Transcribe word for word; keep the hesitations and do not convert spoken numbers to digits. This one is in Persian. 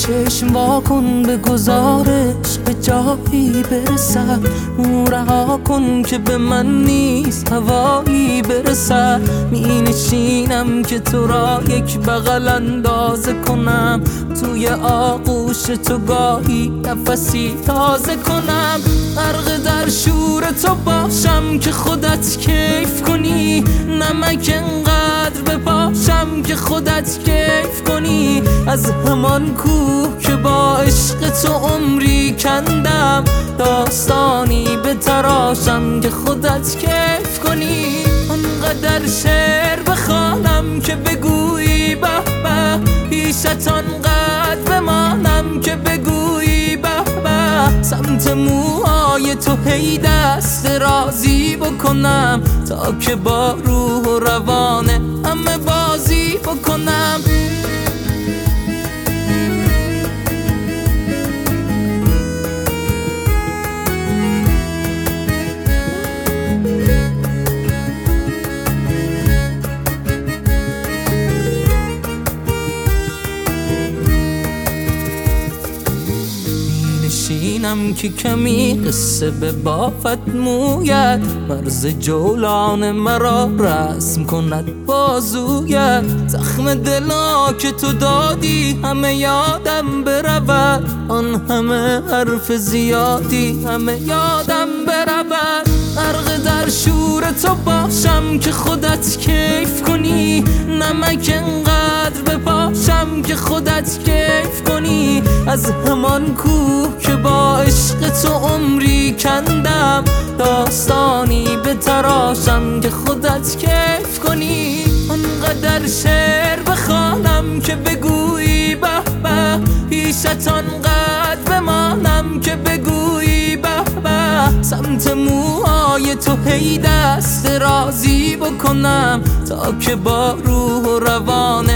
چشم واکن به گزارش به جایی برسد، رها کن که به من نیست هوایی برسد. می نشینم که تو را یک بغل اندازه کنم، توی آغوش تو گاهی نفسی تازه کنم. غرق در شور تو باشم که خودت کیف کنی، نمک انقدر بپاشم که خودت کیف کنی. از همان کوه که با عشق تو عمری کندم، داستانی به تراشم که خودت کیف کنی. آنقدر شعر بخوانم که بگویی به به، پیشت آنقدر بمانم که بگویی به به. سمت موهای تو هی دست رازی بکنم، تا که با روح و روان همه بازی بکنم. نشینم که کمی قصه به بافت موید، مرز جولان مرا رسم کند بازویت. زخم دلا که تو دادی همه یادم برود، آن همه حرف زیادی همه یادم برود. غرق در شور تو باشم که خودت کیف کنی، نمک انقدر بپاشم که خودت کیف کنی. از همان کوه که با عشق تو عمری کندم، داستانی به تراشم که خودت کیف کنی. آنقدر شعر بخوانم که بگویی به به، پیشت آنقدر بمانم که بگویی به به. سمت موهای تو هی دست رازی بکنم، تا که با روح و روان